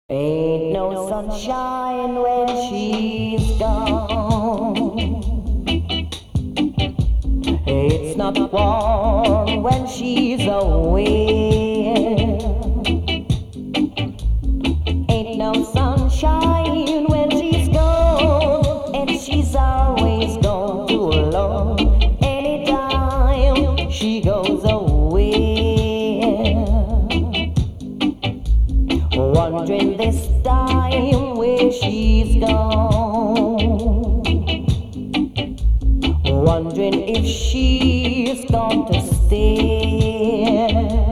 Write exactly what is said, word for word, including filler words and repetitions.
Ain't no sunshine when she's gone. It's not warm when she's away. Ain't no sunshine when she's gone, and she's always gone too long. Anytime she goes away, wondering this time where she's gone, wondering if she's going to stay.